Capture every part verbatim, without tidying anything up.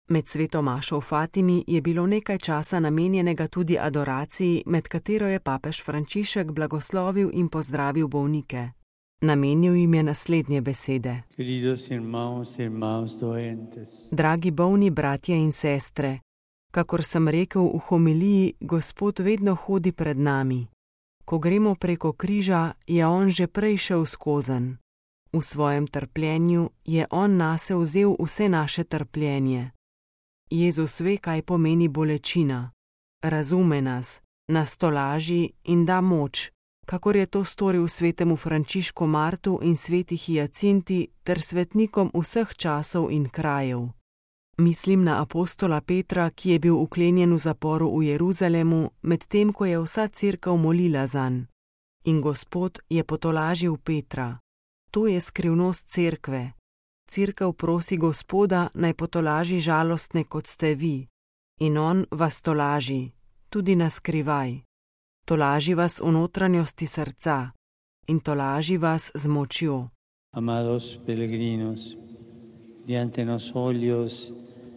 Med sveto mašo v Fatimi je bilo nekaj časa namenjenega tudi adoraciji, med katero je papež Frančišek blagoslovil in pozdravil bolnike. Namenil jim je naslednje besede. Dragi bolni bratje in sestre, kakor sem rekel v homiliji, Gospod vedno hodi pred nami. Ko gremo preko križa, je on že prej šel skozenj. V svojem trpljenju je on nase vzel vse naše trpljenje. Jezus ve, kaj pomeni bolečina. Razume nas, nas tolaži in da moč, kakor je to storil svetemu Frančišku Martu in sveti Hiacinti ter svetnikom vseh časov in krajev. Mislim na apostola Petra, ki je bil uklenjen v zaporu v Jeruzalemu, medtem ko je vsa cerkev molila zanj. In Gospod je potolažil Petra. To je skrivnost cerkve. Cerkev prosi Gospoda, naj potolaži žalostne, kot ste vi. In on vas tolaži, tudi na skrivaj. Tolaži vas v notranjosti srca in tolaži vas z močjo. Amados peregrinos, diante nos ojos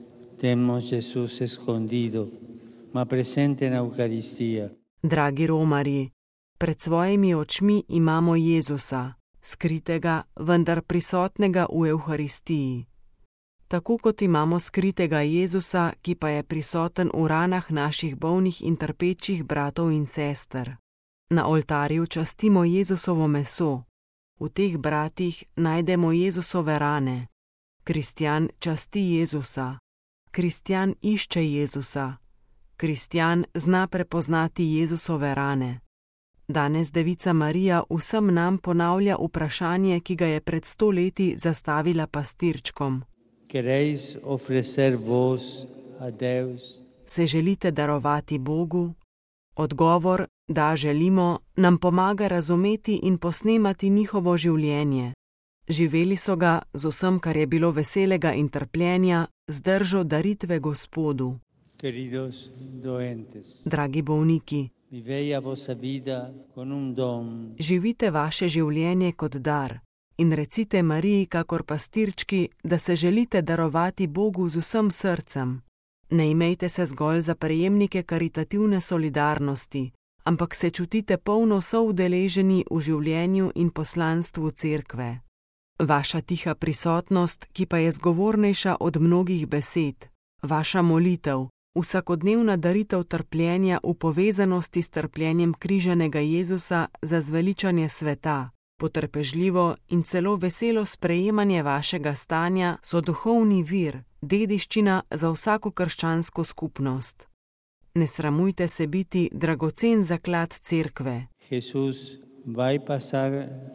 temos Jesús escondido, ma presente na Eucaristija. Dragi romarji, pred svojimi očmi imamo Jezusa, skritega, vendar prisotnega v Evharistiji. Tako kot imamo skritega Jezusa, ki pa je prisoten v ranah naših bolnih in trpečih bratov in sester. Na oltarju častimo Jezusovo meso. V teh bratih najdemo Jezusove rane. Kristjan časti Jezusa. Kristjan išče Jezusa. Kristjan zna prepoznati Jezusove rane. Danes Devica Marija vsem nam ponavlja vprašanje, ki ga je pred sto leti zastavila pastirčkom. Queréis ofrecer vos a Deus? Se želite darovati Bogu? Odgovor, da želimo, nam pomaga razumeti in posnemati njihovo življenje. Živeli so ga z vsem, kar je bilo veselega in trpljenja, z držo daritve Gospodu. Queridos doentes, Dragi bolniki, vivei a vosa vida con un dom. Živite vaše življenje kot dar in recite Mariji kakor pastirčki, da se želite darovati Bogu z vsem srcem. Ne imejte se zgolj za prejemnike karitativne solidarnosti, ampak se čutite polno soudeleženi v življenju in poslanstvu cerkve. Vaša tiha prisotnost, ki pa je zgovornejša od mnogih besed, vaša molitev, vsakodnevna daritev trpljenja v povezanosti s trpljenjem križanega Jezusa za zveličanje sveta, potrpežljivo in celo veselo sprejemanje vašega stanja so duhovni vir, dediščina za vsako krščansko skupnost. Ne sramujte se biti dragocen zaklad cerkve. Jesús vai pasar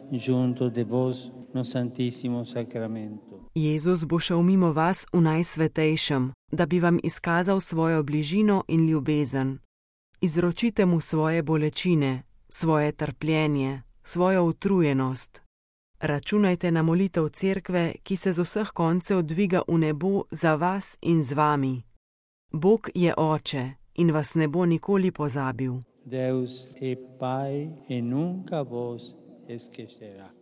junto de vos no Santísimo Sacramento. Jezus bo šel mimo vas v najsvetejšem, da bi vam izkazal svojo bližino in ljubezen. Izročite mu svoje bolečine, svoje trpljenje, svojo utrujenost. Računajte na molitev cerkve, ki se z vseh koncev dviga v nebo za vas in z vami. Bog je Oče in vas ne bo nikoli pozabil. Deus e Pai e nunca vos esquecerá.